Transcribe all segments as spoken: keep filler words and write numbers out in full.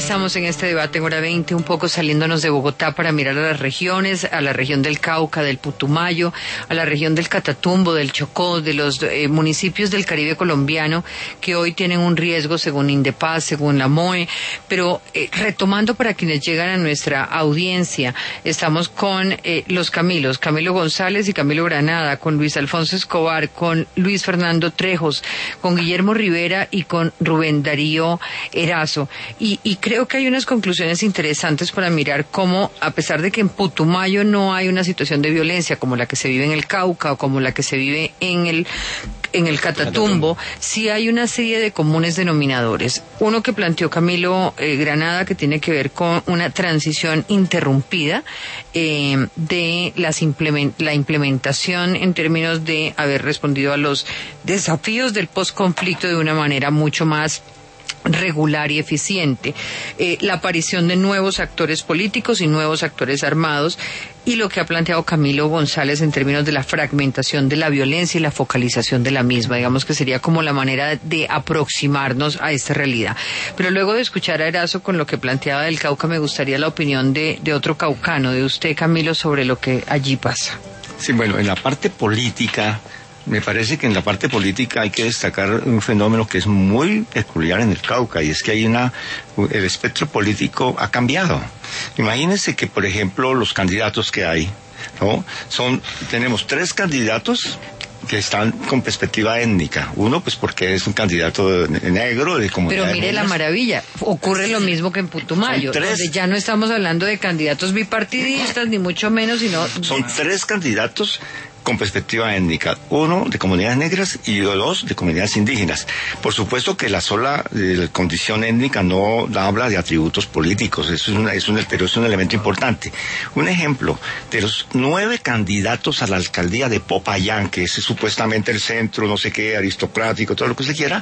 estamos en este debate en hora veinte, un poco saliéndonos de Bogotá para mirar a las regiones, a la región del Cauca, del Putumayo, a la región del Catatumbo, del Chocó, de los eh, municipios del Caribe colombiano que hoy tienen un riesgo según Indepaz, según la M O E, pero eh, retomando para quienes llegan a nuestra audiencia, estamos con eh, los Camilos, Camilo González y Camilo Granada, con Luis Alfonso Escobar, con Luis Fernando Trejos, con Guillermo Rivera y con Rubén Darío Erazo. Y, y creo que hay unas conclusiones interesantes para mirar cómo, a pesar de que en Putumayo no hay una situación de violencia como la que se vive en el Cauca o como la que se vive en el en el Catatumbo, sí hay una serie de comunes denominadores. Uno que planteó Camilo eh, Granada, que tiene que ver con una transición interrumpida eh, de las implement- la implementación en términos de haber respondido a los desafíos del posconflicto de una manera mucho más regular y eficiente, eh, la aparición de nuevos actores políticos y nuevos actores armados, y lo que ha planteado Camilo González en términos de la fragmentación de la violencia y la focalización de la misma, digamos que sería como la manera de aproximarnos a esta realidad. Pero luego de escuchar a Erazo con lo que planteaba del Cauca, me gustaría la opinión de, de otro caucano, de usted, Camilo, sobre lo que allí pasa. Sí, bueno, en la parte política, me parece que en la parte política hay que destacar un fenómeno que es muy peculiar en el Cauca, y es que hay una, el espectro político ha cambiado. Imagínense que, por ejemplo, los candidatos que hay, ¿no? Son, tenemos tres candidatos que están con perspectiva étnica. Uno, pues porque es un candidato negro de comunidad. Pero mire la maravilla, ocurre lo mismo que en Putumayo, donde ya no estamos hablando de candidatos bipartidistas, ni mucho menos, sino... Son tres candidatos con perspectiva étnica, uno de comunidades negras y dos de comunidades indígenas. Por supuesto que la sola eh, condición étnica no habla de atributos políticos, eso es, una, es un, pero es un elemento importante. Un ejemplo, de los nueve candidatos a la alcaldía de Popayán, que es supuestamente el centro, no sé qué, aristocrático, todo lo que se quiera,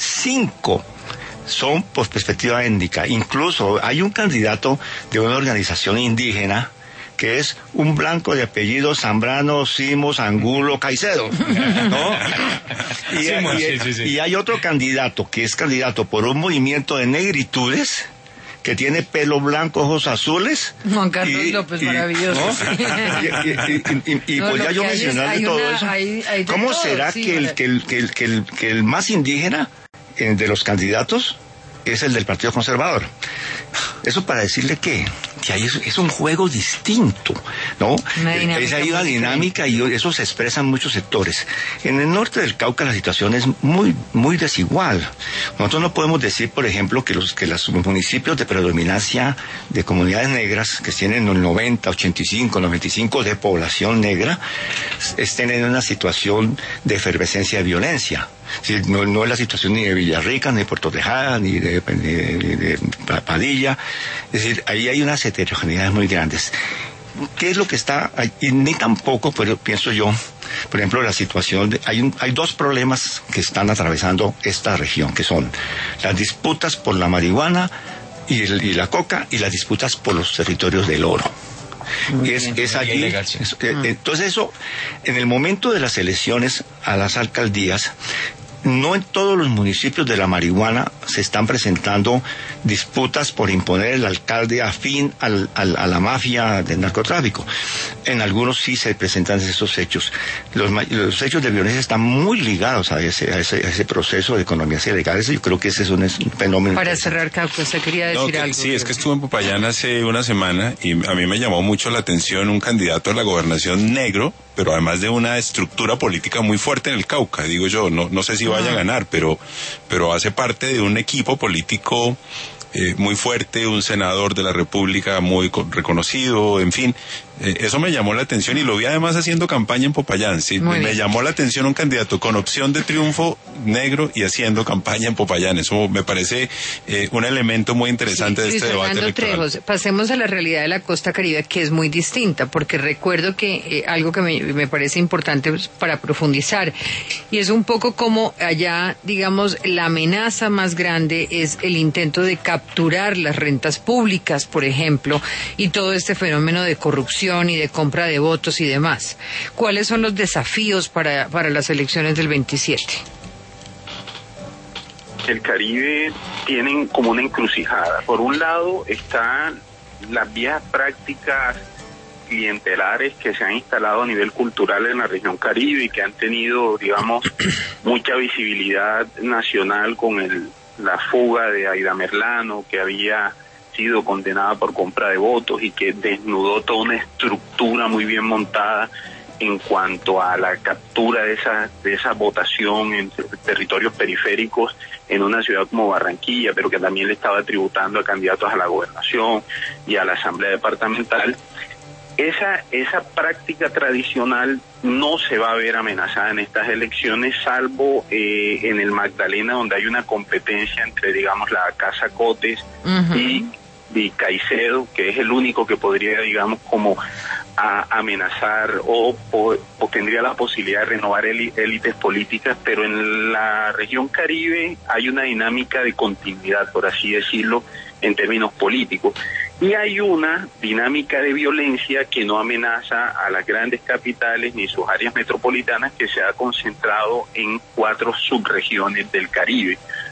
cinco son por perspectiva étnica. Incluso hay un candidato de una organización indígena que es un blanco de apellido Zambrano, Simos, Angulo, Caicedo, ¿no? Y, sí, y, sí, sí. y hay otro candidato que es candidato por un movimiento de negritudes, que tiene pelo blanco, ojos azules. Juan Carlos y, López, y, maravilloso. ¿no? y y, y, y no, podría yo mencionarle todo una, eso. Hay, hay ¿Cómo todo, será sí, que, el, que, el, que, el, que, el, que el más indígena eh, de los candidatos es el del Partido Conservador? Eso para decirle que, que ahí es, es un juego distinto, ¿no? Es ahí una dinámica y eso se expresa en muchos sectores. En el norte del Cauca la situación es muy muy desigual. Nosotros no podemos decir, por ejemplo, que los que los municipios de predominancia de comunidades negras, que tienen el noventa, ochenta y cinco, noventa y cinco de población negra, estén en una situación de efervescencia de violencia. Sí, no, no es la situación ni de Villarrica, ni de Puerto Tejada, ni de, ni de, ni de Padilla. Es decir, ahí hay unas heterogeneidades muy grandes. ¿Qué es lo que está ahí? Y ni tampoco, pero pienso yo, por ejemplo, la situación de, hay un, hay dos problemas que están atravesando esta región, que son las disputas por la marihuana y, el, y la coca, y las disputas por los territorios del oro. Y es, es allí, es, entonces eso, en el momento de las elecciones a las alcaldías, no en todos los municipios de la marihuana se están presentando disputas por imponer el alcalde afín al, al, a la mafia del narcotráfico. En algunos sí se presentan esos hechos. Los, los hechos de violencia están muy ligados a ese, a ese, a ese proceso de economías ilegales. Yo creo que ese es un, es un fenómeno. Para cerrar, Cauca, usted quería decir no, que, algo. Sí, es que estuve en Popayán hace una semana y a mí me llamó mucho la atención un candidato a la gobernación negro, pero además de una estructura política muy fuerte en el Cauca. Digo yo, no, no sé si vaya a ganar, pero, pero hace parte de un equipo político eh, muy fuerte, un senador de la República muy reconocido, en fin. Eh, eso me llamó la atención y lo vi además haciendo campaña en Popayán. ¿Sí? Me, me llamó la atención un candidato con opción de triunfo negro y haciendo campaña en Popayán. Eso me parece eh, un elemento muy interesante sí, de este Luis debate Fernando electoral. Trejos, pasemos a la realidad de la costa caribe, que es muy distinta, porque recuerdo que eh, algo que me, me parece importante para profundizar, y es un poco como allá, digamos, la amenaza más grande es el intento de capturar las rentas públicas, por ejemplo, y todo este fenómeno de corrupción y de compra de votos y demás. ¿Cuáles son los desafíos para, para las elecciones del veintisiete? el Caribe tienen como una encrucijada. Por un lado están las viejas prácticas clientelares que se han instalado a nivel cultural en la región Caribe y que han tenido, digamos, mucha visibilidad nacional con el, la fuga de Aida Merlano, que había sido condenada por compra de votos y que desnudó toda una estructura muy bien montada en cuanto a la captura de esa de esa votación en territorios periféricos en una ciudad como Barranquilla, pero que también le estaba tributando a candidatos a la gobernación y a la asamblea departamental. Esa esa práctica tradicional no se va a ver amenazada en estas elecciones, salvo eh, en el Magdalena, donde hay una competencia entre, digamos, la Casa Cotes uh-huh. y, y Caicedo, que es el único que podría, digamos, como a amenazar o, o, o tendría la posibilidad de renovar élites políticas, pero en la región Caribe hay una dinámica de continuidad, por así decirlo, en términos políticos. Y hay una dinámica de violencia que no amenaza a las grandes capitales ni sus áreas metropolitanas, que se ha concentrado en cuatro subregiones del Caribe.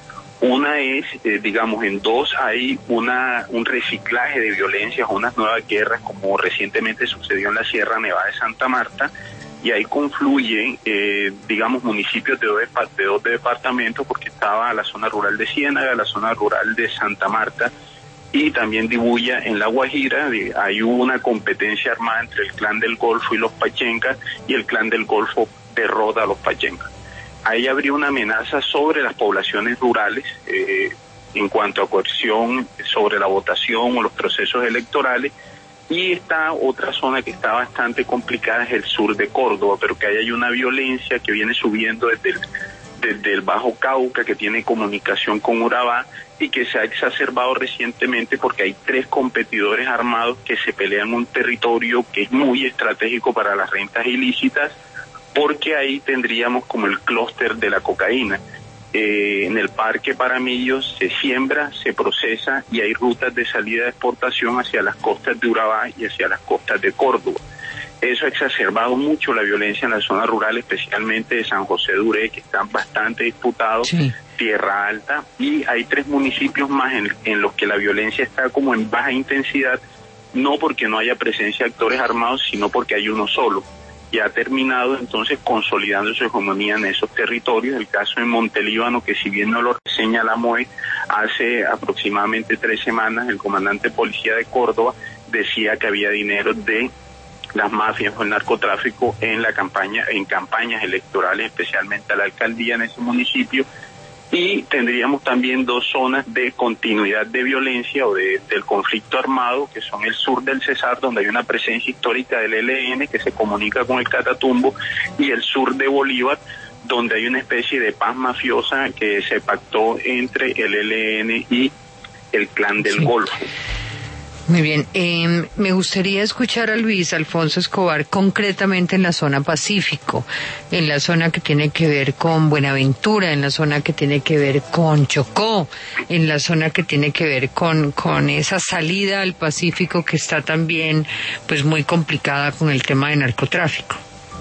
Una es, eh, digamos, en dos hay una un reciclaje de violencias, unas nuevas guerras, como recientemente sucedió en la Sierra Nevada de Santa Marta, y ahí confluyen, eh, digamos, municipios de dos, de dos departamentos, porque estaba la zona rural de Ciénaga, la zona rural de Santa Marta, y también Dibuya en La Guajira. Hay una competencia armada entre el clan del Golfo y los Pachencas, y el clan del Golfo derrota a los Pachencas. Ahí habría una amenaza sobre las poblaciones rurales eh, en cuanto a coerción sobre la votación o los procesos electorales. Y esta otra zona que está bastante complicada es el sur de Córdoba, pero que ahí hay una violencia que viene subiendo desde el, desde el Bajo Cauca, que tiene comunicación con Urabá, y que se ha exacerbado recientemente porque hay tres competidores armados que se pelean un territorio que es muy estratégico para las rentas ilícitas, porque ahí tendríamos como el clúster de la cocaína. Eh, en el Parque Paramillos se siembra, se procesa y hay rutas de salida de exportación hacia las costas de Urabá y hacia las costas de Córdoba. Eso ha exacerbado mucho la violencia en la zona rural, especialmente de San José de Uré, que están bastante disputados, sí. Tierra Alta, y hay tres municipios más en, en los que la violencia está como en baja intensidad, no porque no haya presencia de actores armados, sino porque hay uno solo. Y ha terminado entonces consolidando su hegemonía en esos territorios. El caso de Montelíbano, que si bien no lo reseña la M O E, hace aproximadamente tres semanas el comandante de policía de Córdoba decía que había dinero de las mafias o el narcotráfico en la campaña, en campañas electorales, especialmente a la alcaldía en ese municipio. Y tendríamos también dos zonas de continuidad de violencia o de, del conflicto armado, que son el sur del Cesar, donde hay una presencia histórica del E L N que se comunica con el Catatumbo, y el sur de Bolívar, donde hay una especie de paz mafiosa que se pactó entre el E L N y el clan del sí. Golfo. Muy bien, eh, me gustaría escuchar a Luis Alfonso Escobar concretamente en la zona Pacífico, en la zona que tiene que ver con Buenaventura, en la zona que tiene que ver con Chocó, en la zona que tiene que ver con, con esa salida al Pacífico que está también pues muy complicada con el tema de narcotráfico.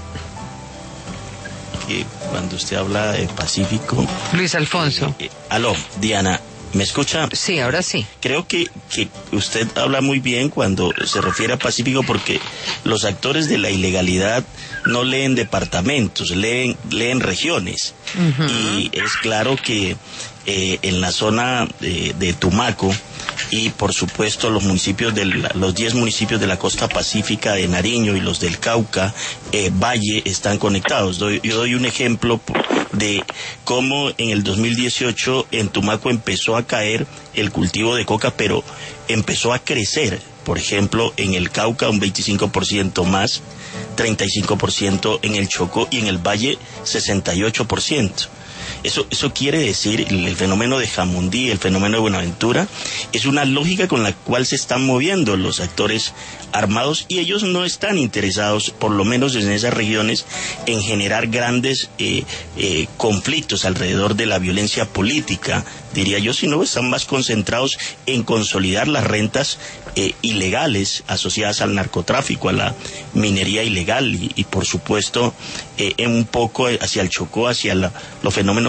Eh, cuando usted habla de Pacífico... Luis Alfonso. Eh, eh, aló, Diana. ¿Me escucha? Sí, ahora sí. Creo que, que usted habla muy bien cuando se refiere a Pacífico, porque los actores de la ilegalidad no leen departamentos, leen, leen regiones. Uh-huh. Y es claro que eh, en la zona de, de Tumaco y por supuesto los municipios del, los diez municipios de la costa pacífica de Nariño y los del Cauca, eh, Valle, están conectados. Doy, yo doy un ejemplo de cómo en el dos mil dieciocho en Tumaco empezó a caer el cultivo de coca, pero empezó a crecer. Por ejemplo, en el Cauca un veinticinco por ciento más, treinta y cinco por ciento en el Chocó, y en el Valle sesenta y ocho por ciento. Eso, eso quiere decir, el, el fenómeno de Jamundí, el fenómeno de Buenaventura, es una lógica con la cual se están moviendo los actores armados, y ellos no están interesados, por lo menos en esas regiones, en generar grandes eh, eh, conflictos alrededor de la violencia política, diría yo, sino están más concentrados en consolidar las rentas eh, ilegales asociadas al narcotráfico, a la minería ilegal, y, y por supuesto eh, en un poco hacia el Chocó, hacia la, los fenómenos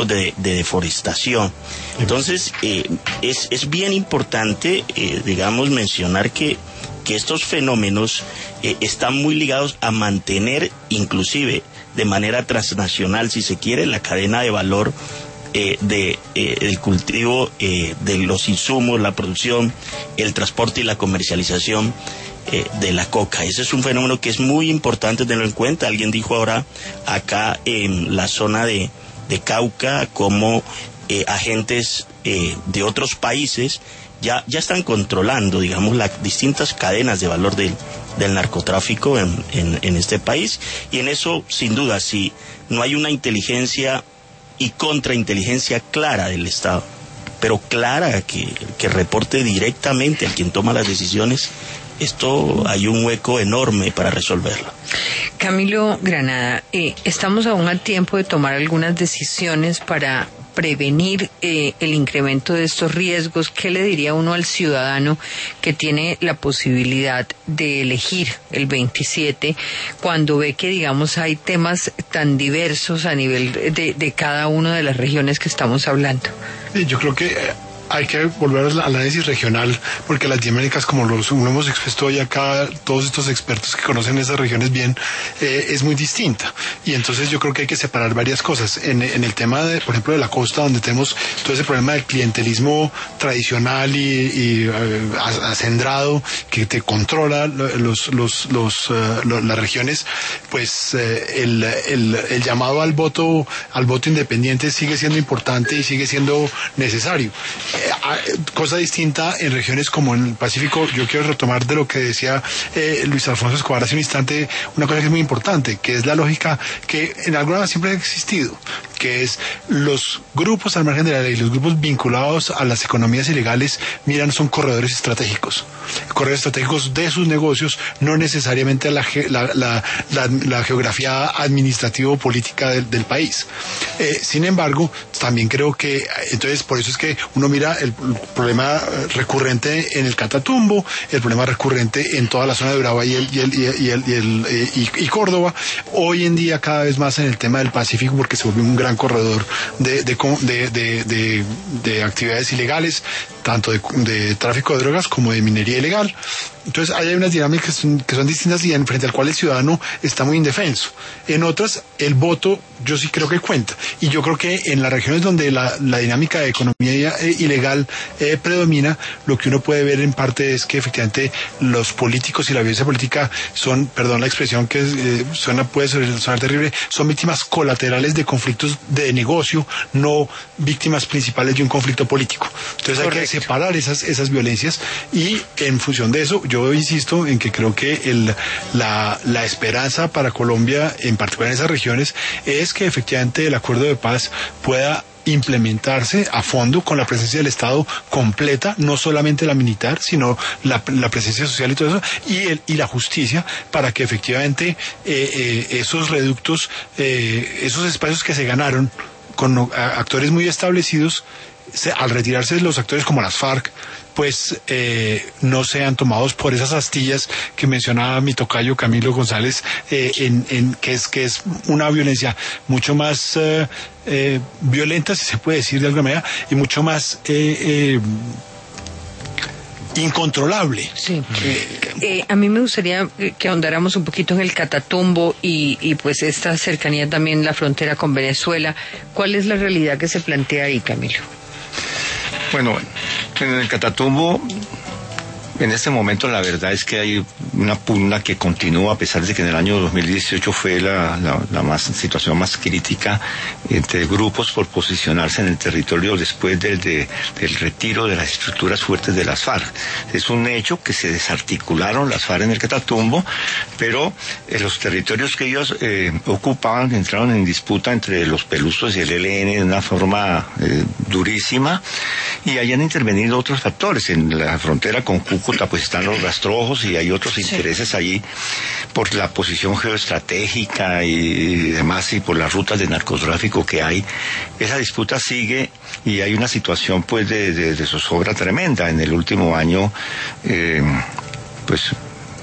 digamos, de, de deforestación. Entonces, eh, es, es bien importante, eh, digamos, mencionar que, que estos fenómenos eh, están muy ligados a mantener, inclusive de manera transnacional, si se quiere, la cadena de valor eh, de eh, el cultivo eh, de los insumos, la producción, el transporte y la comercialización Eh, de la coca. Ese es un fenómeno que es muy importante tenerlo en cuenta. Alguien dijo ahora acá en la zona de, de Cauca como eh, agentes eh, de otros países ya, ya están controlando, digamos, las distintas cadenas de valor del, del narcotráfico en, en, en este país, y en eso, sin duda, si no hay una inteligencia y contrainteligencia clara del Estado, pero clara, que, que reporte directamente a quien toma las decisiones, esto hay un hueco enorme para resolverlo. Camilo Granada, eh, estamos aún a tiempo de tomar algunas decisiones para prevenir eh, el incremento de estos riesgos. ¿Qué le diría uno al ciudadano que tiene la posibilidad de elegir el veintisiete cuando ve que, digamos, hay temas tan diversos a nivel de, de cada una de las regiones que estamos hablando? Yo creo que hay que volver al análisis regional, porque las dinámicas, como lo hemos expuesto hoy acá, todos estos expertos que conocen esas regiones bien, eh, es muy distinta. Y entonces yo creo que hay que separar varias cosas. En, en el tema, de, por ejemplo, de la costa, donde tenemos todo ese problema del clientelismo tradicional y, y uh, acendrado, que te controla los, los, los, uh, los, las regiones, pues uh, el, el, el llamado al voto, al voto independiente sigue siendo importante y sigue siendo necesario. Eh, cosa distinta en regiones como en el Pacífico. Yo quiero retomar de lo que decía eh, Luis Alfonso Escobar hace un instante, una cosa que es muy importante, que es la lógica que en alguna vez siempre ha existido, que es los grupos al margen de la ley, los grupos vinculados a las economías ilegales, miran, son corredores estratégicos, corredores estratégicos de sus negocios, no necesariamente la, la, la, la, la geografía administrativo-política del, del país. Eh, sin embargo, también creo que, entonces, por eso es que uno mira el problema recurrente en el Catatumbo, el problema recurrente en toda la zona de Urabá y, el, y, el, y, el, y, el, y, el, y, y Córdoba, hoy en día cada vez más en el tema del Pacífico, porque se volvió un gran corredor de, de, de, de, de, de actividades ilegales, tanto de, de tráfico de drogas como de minería ilegal. Entonces hay unas dinámicas que son, que son distintas y en frente al cual el ciudadano está muy indefenso. En otras, el voto yo sí creo que cuenta. Y yo creo que en las regiones donde la, la dinámica de economía eh, ilegal eh, predomina, lo que uno puede ver en parte es que efectivamente los políticos y la violencia política son, perdón la expresión que eh, suena, puede sonar terrible, son víctimas colaterales de conflictos de negocio, no víctimas principales de un conflicto político. Entonces Correcto. Hay que separar esas, esas violencias, y en función de eso, yo Yo insisto en que creo que el, la, la esperanza para Colombia, en particular en esas regiones, es que efectivamente el acuerdo de paz pueda implementarse a fondo con la presencia del Estado completa, no solamente la militar, sino la, la presencia social y todo eso, y, el, y la justicia, para que efectivamente eh, eh, esos reductos, eh, esos espacios que se ganaron con a, actores muy establecidos, se, al retirarse los actores como las FARC, pues eh, no sean tomados por esas astillas que mencionaba mi tocayo Camilo González, eh, en, en que es que es una violencia mucho más eh, eh, violenta, si se puede decir de alguna manera, y mucho más eh, eh, incontrolable. Sí. Eh, eh, a mí me gustaría que ahondáramos un poquito en el Catatumbo y, y pues esta cercanía también, la frontera con Venezuela. ¿Cuál es la realidad que se plantea ahí, Camilo? Bueno, en el Catatumbo, en este momento la verdad es que hay una pugna que continúa, a pesar de que en el año dos mil dieciocho fue la, la, la más, situación más crítica entre grupos por posicionarse en el territorio después del, de, del retiro de las estructuras fuertes de las FARC. Es un hecho que se desarticularon las FARC en el Catatumbo, pero en los territorios que ellos eh, ocupaban entraron en disputa entre los pelusos y el E L N de una forma eh, durísima, y hayan intervenido otros factores. En la frontera con Cúcuta pues están los rastrojos y hay otros intereses sí. allí por la posición geoestratégica y demás, y por las rutas de narcotráfico que hay. Esa disputa sigue y hay una situación pues de, de, de zozobra tremenda. En el último año eh, pues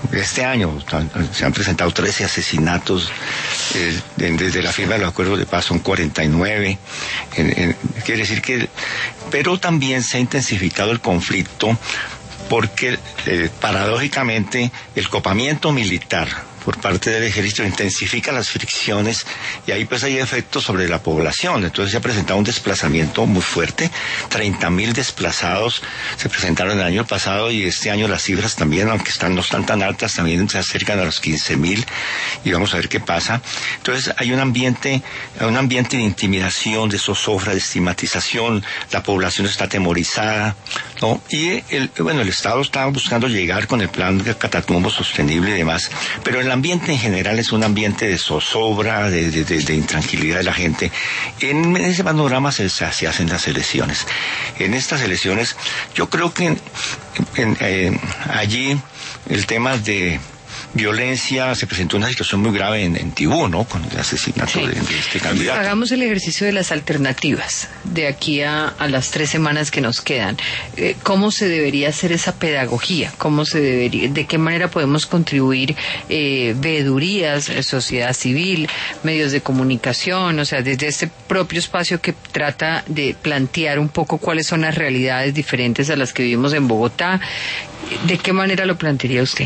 este año se han presentado trece asesinatos, eh, desde la firma de los acuerdos de paz son cuarenta y nueve, en, en, quiere decir que, pero también se ha intensificado el conflicto porque eh, paradójicamente el copamiento militar por parte del ejército intensifica las fricciones y ahí pues hay efectos sobre la población. Entonces se ha presentado un desplazamiento muy fuerte, treinta mil desplazados se presentaron el año pasado y este año las cifras también, aunque están no están tan altas, también se acercan a los quince mil y vamos a ver qué pasa. Entonces hay un ambiente, un ambiente de intimidación, de zozobra, de estigmatización, la población está atemorizada, ¿no? Y el, bueno, el Estado está buscando llegar con el plan de Catatumbo sostenible y demás, pero en la El ambiente en general es un ambiente de zozobra, de, de, de, de intranquilidad de la gente. En ese panorama se, se hacen las elecciones. En estas elecciones, yo creo que en, en, eh, allí el tema de violencia, se presentó una situación muy grave en, en Tibú, ¿no? Con el asesinato sí. de, de este candidato. Hagamos el ejercicio de las alternativas de aquí a, a las tres semanas que nos quedan. Eh, ¿Cómo se debería hacer esa pedagogía? ¿Cómo se debería, de qué manera podemos contribuir eh, veedurías, sociedad civil, medios de comunicación, o sea, desde este propio espacio que trata de plantear un poco cuáles son las realidades diferentes a las que vivimos en Bogotá? ¿De qué manera lo plantearía usted?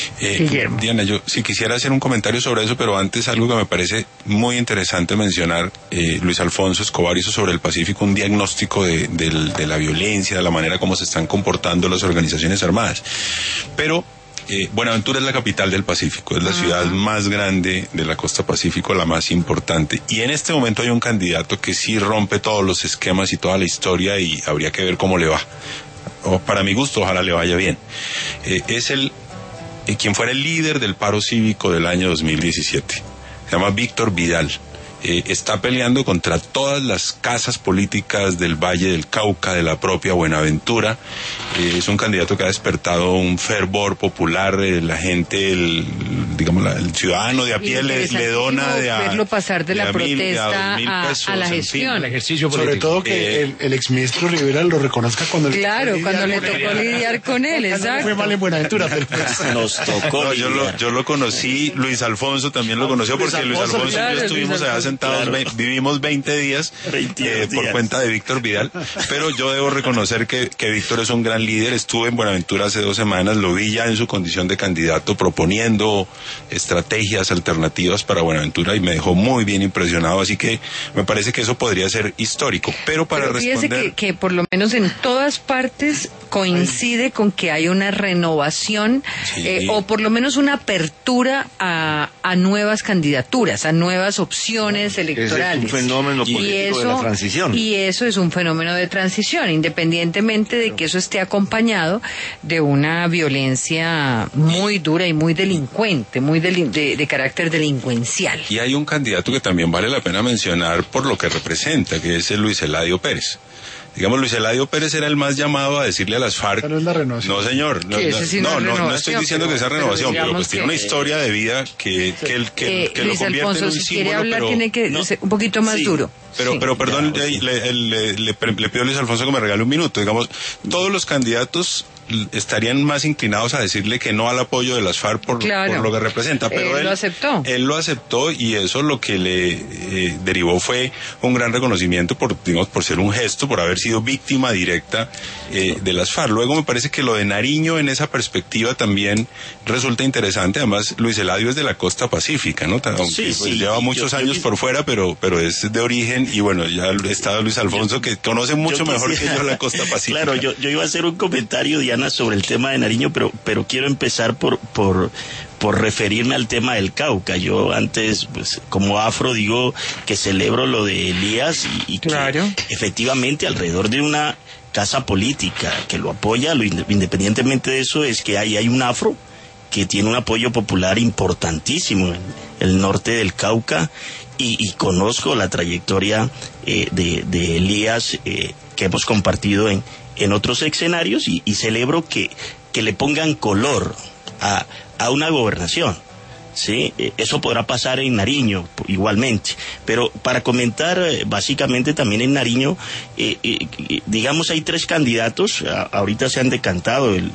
Eh, Diana, yo sí quisiera hacer un comentario sobre eso, pero antes algo que me parece muy interesante mencionar. eh, Luis Alfonso Escobar hizo sobre el Pacífico un diagnóstico de, de, de la violencia, de la manera como se están comportando las organizaciones armadas, pero eh, Buenaventura es la capital del Pacífico, es la uh-huh. ciudad más grande de la costa Pacífico, la más importante, y en este momento hay un candidato que sí rompe todos los esquemas y toda la historia y habría que ver cómo le va. O, para mi gusto, ojalá le vaya bien. eh, es el Eh, quien fuera el líder del paro cívico del año dos mil diecisiete. Se llama Víctor Vidal. Eh, está peleando contra todas las casas políticas del Valle del Cauca, de la propia Buenaventura. Eh, es un candidato que ha despertado un fervor popular. Eh, la gente, el, digamos, la, el ciudadano de a pie le, le dona de a, verlo pasar de, de la protesta mil, a, pesos, a la gestión, en fin, al ejercicio político. Sobre todo que eh, el, el exministro Rivera lo reconozca cuando claro, cuando le tocó lidiar con él, exacto. No fue mal en Buenaventura, pero pues, nos tocó. No, yo lo, yo lo conocí, Luis Alfonso también lo conoció porque Luis Alfonso, Luis Alfonso claro, y yo estuvimos allá sentados. Claro. Vivimos veinte días eh, por cuenta de Víctor Vidal, pero yo debo reconocer que, que Víctor es un gran líder. Estuve en Buenaventura hace dos semanas, lo vi ya en su condición de candidato proponiendo estrategias alternativas para Buenaventura y me dejó muy bien impresionado, así que me parece que eso podría ser histórico. Pero para pero fíjese responder... que, que por lo menos en todas partes coincide con que hay una renovación sí. eh, o por lo menos una apertura a, a nuevas candidaturas, a nuevas opciones electorales. Es un fenómeno político y eso, de la transición. Y eso es un fenómeno de transición, independientemente de que eso esté acompañado de una violencia muy dura y muy delincuente, muy de, de, de carácter delincuencial. Y hay un candidato que también vale la pena mencionar por lo que representa, que es el Luis Eladio Pérez. Digamos, Luis Eladio Pérez era el más llamado a decirle a las FARC... Pero es la renovación. No, señor. No, no, sí no, no, no, no estoy diciendo que sea renovación, pero, pero pues tiene una historia de vida que, sí. que, el, que, eh, que Luis lo convierte Alfonso, en un si símbolo, quiere hablar, pero... tiene que no, ser un poquito más sí, duro. Pero, sí. pero perdón, ya, le, le, le, le, le pido a Luis Alfonso que me regale un minuto. Digamos, todos los candidatos estarían más inclinados a decirle que no al apoyo de las FARC por, claro. por lo que representa, pero él, él lo aceptó. Él lo aceptó y eso lo que le eh, derivó fue un gran reconocimiento por, digamos, por ser un gesto, por haber sido víctima directa eh, de las FARC. Luego me parece que lo de Nariño en esa perspectiva también resulta interesante. Además, Luis Eladio es de la costa pacífica, ¿no? Aunque sí, pues, sí, lleva muchos yo, años yo, por fuera, pero pero es de origen y bueno, ya está Luis Alfonso yo, que conoce mucho mejor quisiera, que yo la costa pacífica. Claro, yo, yo iba a hacer un comentario, Diana, sobre el tema de Nariño, pero pero quiero empezar por por por referirme al tema del Cauca. Yo antes, pues, como afro, digo que celebro lo de Elías y, y claro. que efectivamente alrededor de una casa política que lo apoya, lo, independientemente de eso, es que hay, hay un afro que tiene un apoyo popular importantísimo en el norte del Cauca y, y conozco la trayectoria eh, de, de Elías eh, que hemos compartido en, en otros escenarios y, y celebro que, que le pongan color a, a una gobernación. Sí, eso podrá pasar en Nariño igualmente, pero para comentar básicamente también en Nariño, eh, eh, digamos hay tres candidatos, a, ahorita se han decantado el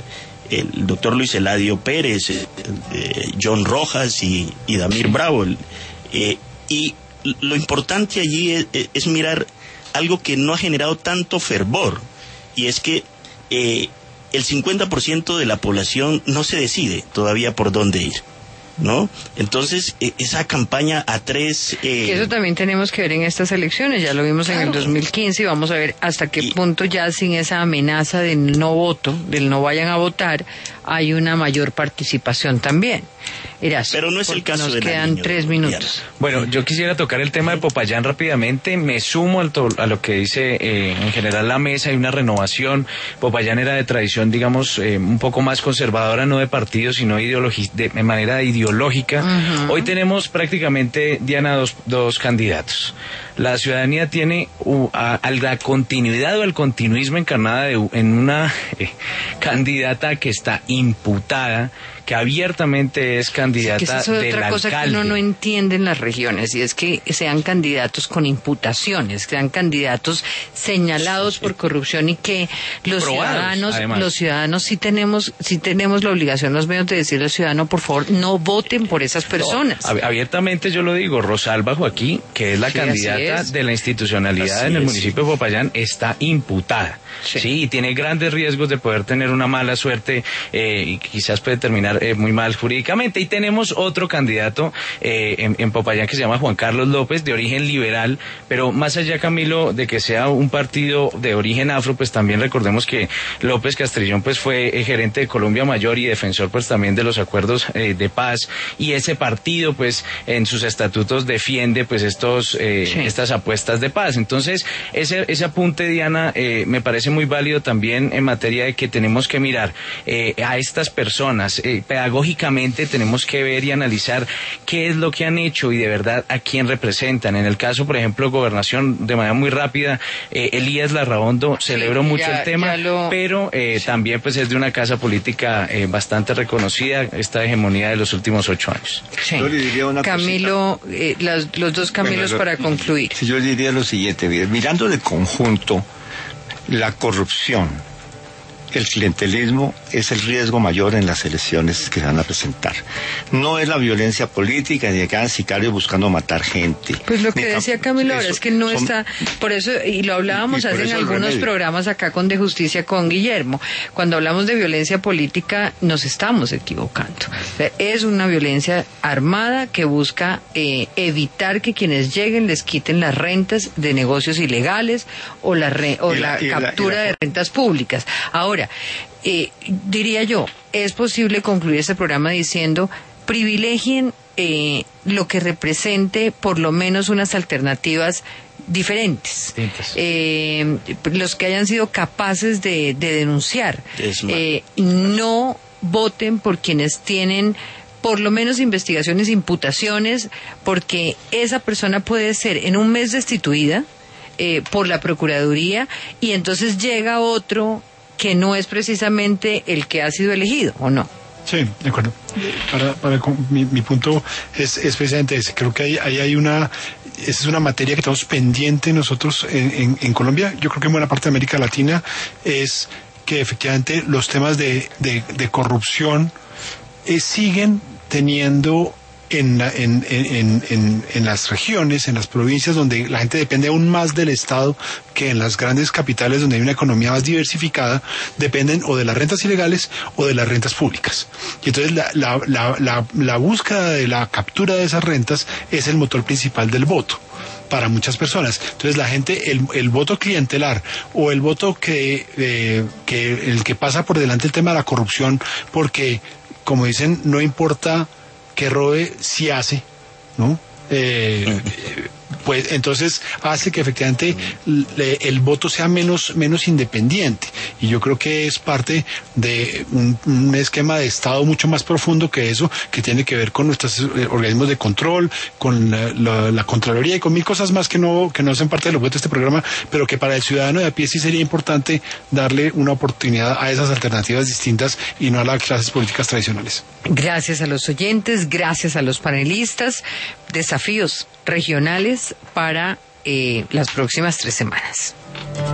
el doctor Luis Eladio Pérez, eh, eh, John Rojas y, y Damir Bravo. Eh, y lo importante allí es, es mirar algo que no ha generado tanto fervor, y es que eh, el cincuenta por ciento de la población no se decide todavía por dónde ir, ¿no? Entonces, eh, esa campaña a tres... Eh, que eso también tenemos que ver en estas elecciones, ya lo vimos claro. en el dos mil quince, y vamos a ver hasta qué y, punto ya sin esa amenaza del no voto, del no vayan a votar, hay una mayor participación también. Erazo, pero no es el caso nos de quedan niño, tres minutos. Bueno, yo quisiera tocar el tema de Popayán rápidamente. Me sumo al to- a lo que dice eh, en general la mesa. Hay una renovación. Popayán era de tradición, digamos, eh, un poco más conservadora, no de partido, sino ideologi- de, de manera ideológica. Uh-huh. Hoy tenemos prácticamente, Diana, dos, dos candidatos. La ciudadanía tiene uh, a, a la continuidad o al continuismo encarnada de, en una eh, candidata que está imputada, que abiertamente es candidata sí, que eso es del otra cosa alcalde. Que uno no entiende en las regiones, y es que sean candidatos con imputaciones, que sean candidatos señalados sí, sí. por corrupción, y que los Probados, ciudadanos, además. los ciudadanos sí tenemos, sí tenemos la obligación, los medios, de decirle al ciudadano, por favor, no voten por esas personas. No, abiertamente yo lo digo, Rosalba Joaquín, que es la sí, candidata es. de la institucionalidad así en el es. municipio de Popayán, está imputada. Sí. sí, y tiene grandes riesgos de poder tener una mala suerte eh, y quizás puede terminar eh, muy mal jurídicamente. Y tenemos otro candidato eh, en, en Popayán que se llama Juan Carlos López, de origen liberal, pero más allá, Camilo, de que sea un partido de origen afro, pues también recordemos que López Castrillón pues fue eh, gerente de Colombia Mayor y defensor pues también de los acuerdos eh, de paz, y ese partido pues en sus estatutos defiende pues estos eh, sí. estas apuestas de paz. Entonces ese, ese apunte, Diana, eh, me parece muy válido también en materia de que tenemos que mirar eh, a estas personas, eh, pedagógicamente tenemos que ver y analizar qué es lo que han hecho y de verdad a quién representan. En el caso, por ejemplo, Gobernación, de manera muy rápida, eh, Elías Larraondo celebró sí, mucho ya, el tema, lo... pero eh, sí. también pues es de una casa política eh, bastante reconocida, esta hegemonía de los últimos ocho años. Sí. Yo le diría una Camilo, eh, las, los dos Camilos bueno, para concluir. Sí, yo diría lo siguiente, mirando de conjunto, la corrupción, el clientelismo es el riesgo mayor en las elecciones que se van a presentar. No es la violencia política ni que hagan sicarios buscando matar gente. Pues lo que decía Camilo ahora es que no son, está, por eso, y lo hablábamos y, y hace en algunos programas acá con De Justicia con Guillermo, cuando hablamos de violencia política nos estamos equivocando. O sea, es una violencia armada que busca eh, evitar que quienes lleguen les quiten las rentas de negocios ilegales o la, re, o la, la captura la, la, de rentas públicas. Ahora, Eh, diría yo, es posible concluir este programa diciendo privilegien eh, lo que represente por lo menos unas alternativas diferentes, eh, los que hayan sido capaces de, de denunciar, eh, no voten por quienes tienen por lo menos investigaciones, imputaciones, porque esa persona puede ser en un mes destituida eh, por la Procuraduría, y entonces llega otro que no es precisamente el que ha sido elegido, ¿o no? Sí, de acuerdo. Para, para, mi, mi punto es, es precisamente ese. Creo que ahí, ahí hay una, esa es una materia que estamos pendiente nosotros en, en, en Colombia. Yo creo que en buena parte de América Latina es que efectivamente los temas de, de, de corrupción eh, siguen teniendo en, la, en, en, en, en las regiones, en las provincias donde la gente depende aún más del Estado que en las grandes capitales donde hay una economía más diversificada, dependen o de las rentas ilegales o de las rentas públicas. Y entonces la, la, la, la, la búsqueda de la captura de esas rentas es el motor principal del voto para muchas personas. Entonces la gente, el, el voto clientelar o el voto que, eh, que el que pasa por delante el tema de la corrupción, porque como dicen, no importa que robe, si hace, ¿no? Eh, pues entonces hace que efectivamente le, el voto sea menos menos independiente, y yo creo que es parte de un, un esquema de Estado mucho más profundo que eso, que tiene que ver con nuestros organismos de control, con la, la, la Contraloría y con mil cosas más que no que no hacen parte del objeto de este programa, pero que para el ciudadano de a pie sí sería importante darle una oportunidad a esas alternativas distintas y no a las clases políticas tradicionales. Gracias a los oyentes, gracias a los panelistas. Desafíos regionales para eh, las próximas tres semanas.